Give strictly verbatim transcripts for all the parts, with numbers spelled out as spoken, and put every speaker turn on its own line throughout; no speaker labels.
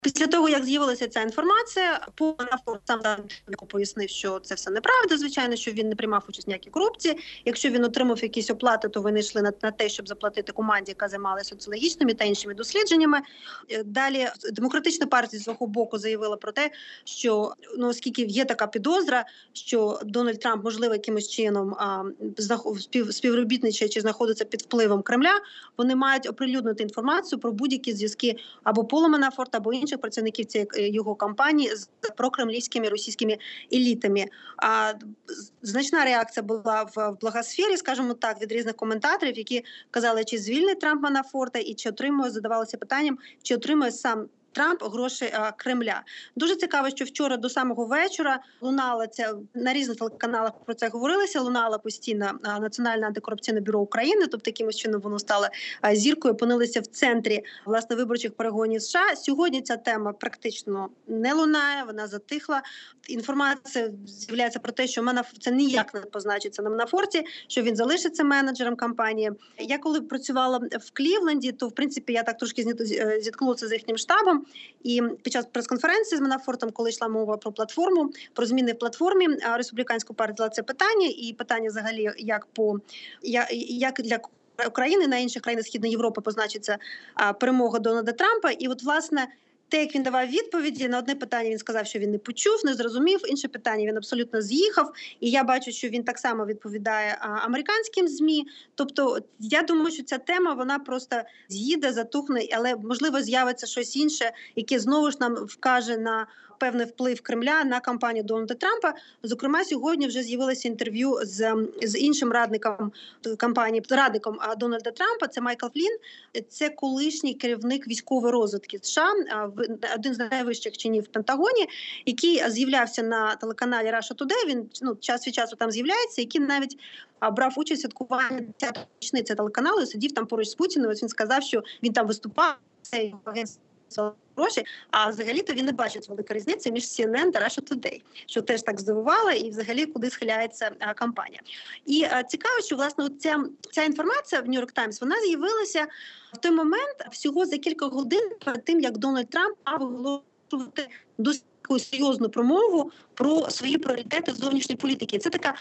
Після того, як з'явилася ця інформація, Манафорт сам пояснив, що це все неправда, звичайно, що він не приймав участь в ніякій корупції. Якщо він отримав якісь оплати, то вони йшли на, на те, щоб заплатити команді, яка займалася соціологічними та іншими дослідженнями. Далі Демократична партія з свого боку заявила про те, що, ну, оскільки є така підозра, що Дональд Трамп, можливо, якимось чином а, спів, співробітничає чи знаходиться під впливом Кремля, вони мають оприлюднити інформацію про будь-які зв'язки або Пола Манафорта, або інших працівників цієї його кампанії з прокремлівськими російськими елітами. А значна реакція була в благосфері, скажімо так, від різних коментаторів, які казали, чи звільнить Трамп Манафорта і чи отримує, задавалося питанням, чи отримує сам Трамп гроші а, Кремля. Дуже цікаво, що вчора до самого вечора лунала ця, на різних телеканалах про це говорилося, лунала постійно а, Національне антикорупційне бюро України, тобто якимось чином воно стало а, зіркою, опинилося в центрі, власне, виборчих перегонів США. Сьогодні ця тема практично не лунає, вона затихла. Інформація з'являється про те, що Манафорт це ніяк не позначиться на Манафорті, що він залишиться менеджером кампанії. Я коли працювала в Клівленді, то, в принципі, я так трошки зіткнулася з їхнім штабом. І під час прес-конференції з Манафортом, коли йшла мова про платформу, про зміни в платформі, республіканську партію дала це питання, і питання взагалі, як по як для України на інших країнах Східної Європи позначиться перемога Дональда Трампа. І от, власне, те, як він давав відповіді, на одне питання він сказав, що він не почув, не зрозумів, інше питання він абсолютно з'їхав. І я бачу, що він так само відповідає а, американським ЗМІ. Тобто, я думаю, що ця тема, вона просто з'їде, затухне, але, можливо, з'явиться щось інше, яке знову ж нам вкаже на певний вплив Кремля на кампанію Дональда Трампа. Зокрема, сьогодні вже з'явилося інтерв'ю з, з іншим радником кампанії, радником Дональда Трампа, це Майкл Флін. Це колишній керівник військової розвідки США, один з найвищих чинів в Пентагоні, який з'являвся на телеканалі Russia Today, він, ну, час від часу там з'являється, який навіть а, брав участь у святкуванні десятої річниці телеканалу, сидів там поруч з Путіним, ось він сказав, що він там виступав, це агентство гроші, а взагалі-то він не бачить великої різниці між Сі Ен Ен та Russia Today, що теж так здивувало, і взагалі куди схиляється а, кампанія. І а, цікаво, що, власне, ця, ця інформація в Нью-Йорк Таймс, вона з'явилася в той момент всього за кілька годин перед тим, як Дональд Трамп мав оголошувати досить серйозну промову про свої пріоритети зовнішньої політики. Це така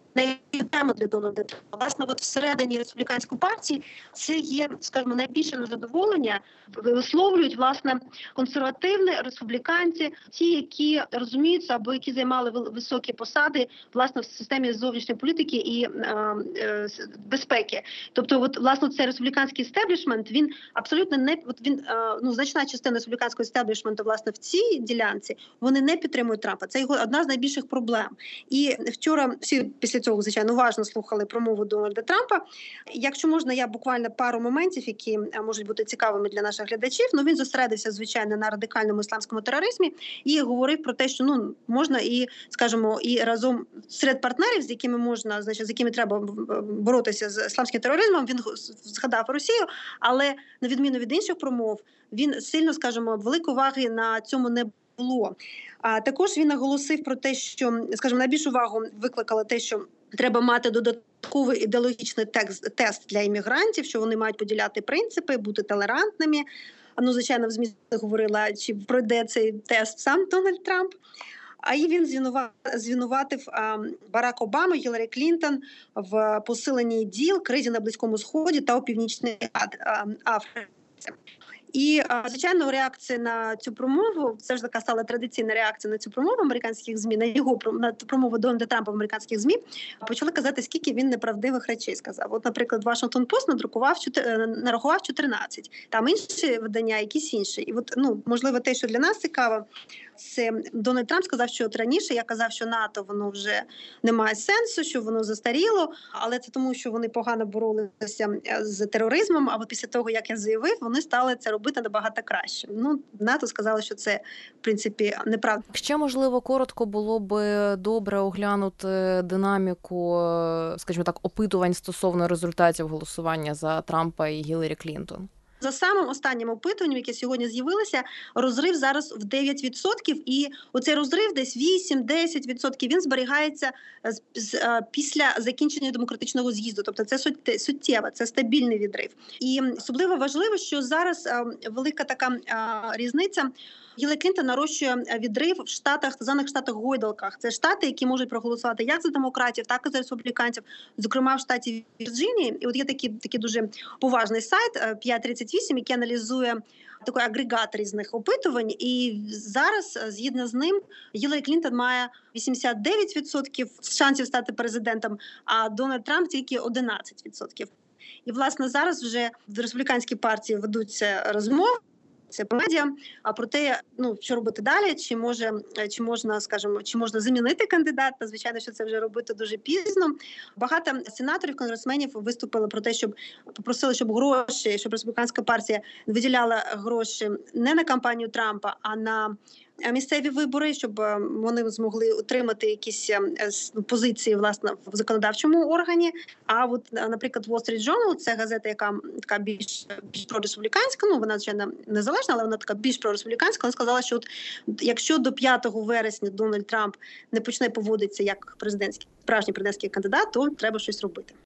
тема для Дональда Трампа. Власне, от всередині республіканської партії це є, скажімо, найбільше незадоволення висловлюють, власне, консервативні республіканці, ті, які розуміються або які займали високі посади, власне, в системі зовнішньої політики і е, е, безпеки. Тобто, от, власне, цей республіканський естеблішмент, він абсолютно не, от він, е, ну, значна частина республіканського естеблішменту, власне, в цій ділянці, вони не підтримують Трампа. Це його одна з найбільших проблем. І вчора всі після цього, звичайно, уважно слухали промову Дональда Трампа. Якщо можна, я буквально пару моментів, які можуть бути цікавими для наших глядачів. Ну, він зосередився, звичайно, на радикальному ісламському тероризмі і говорив про те, що, ну, можна і, скажімо, і разом серед партнерів, з якими можна, значить, з якими треба боротися з ісламським тероризмом, він згадав Росію, але, на відміну від інших промов, він сильно, скажімо, великої уваги на цьому не було. А також він наголосив про те, що, скажімо, найбільшу увагу викликало те, що треба мати додатковий ідеологічний текст, тест для іммігрантів, що вони мають поділяти принципи, бути толерантними. Ну, звичайно, в ЗМІ говорила, чи пройде цей тест сам Дональд Трамп. А і він звинуватив а, Барак Обаму, Гіларі Клінтон в посиленні діл, кризі на Близькому Сході та у Північній Африці. І, звичайно, реакція на цю промову, це ж така стала традиційна реакція на цю промову американських ЗМІ, на його на промову Дональда Трампа в американських ЗМІ, почали казати, скільки він неправдивих речей сказав. От, наприклад, Вашингтон Пост надрукував, нарахував чотирнадцять, там інші видання, якісь інші. І от, ну, можливо, те, що для нас цікаво, це Дональд Трамп сказав, що от раніше я казав, що НАТО, воно вже не має сенсу, що воно застаріло, але це тому, що вони погано боролися з тероризмом, а от після того, як я заявив, вони стали це робити набагато краще. Ну, НАТО сказали, що це, в принципі, неправда.
Ще, можливо, коротко було б добре оглянути динаміку, скажімо так, опитувань стосовно результатів голосування за Трампа і Гіларі Клінтон.
За самим останнім опитуванням, яке сьогодні з'явилося, розрив зараз в дев'ять відсотків, і оцей розрив десь вісім-десять відсотків, він зберігається після закінчення демократичного з'їзду. Тобто це суттєво, це стабільний відрив. І особливо важливо, що зараз велика така різниця Гіларі Клінтон нарощує відрив в штатах, так званих штатах-гойдалках. Це штати, які можуть проголосувати як за демократів, так і за республіканців, зокрема в штаті Вірджинії. І от є такий, такий дуже поважний сайт п'ять тридцять вісім, який аналізує такий агрегат різних опитувань. І зараз, згідно з ним, Гіларі Клінтон має вісімдесят дев'ять відсотків шансів стати президентом, а Дональд Трамп тільки одинадцять відсотків. І, власне, зараз вже в республіканській партії ведуться розмови, це медіа, а про те, ну, що робити далі, чи може, чи можна, скажімо, чи можна замінити кандидата. Звичайно, що це вже робити дуже пізно. Багато сенаторів, конгресменів виступили про те, щоб попросили, щоб гроші, щоб республіканська партія виділяла гроші не на кампанію Трампа, а на місцеві вибори, щоб вони змогли отримати якісь позиції, власне, в законодавчому органі. А от, наприклад, Wall Street Journal, це газета, яка така більш, більш прореспубліканська, ну, вона, звичайно, незалежна, але вона така більш прореспубліканська. Вона сказала, що от, якщо до п'ятого вересня Дональд Трамп не почне поводитися як президентський, справжній президентський кандидат, то треба щось робити.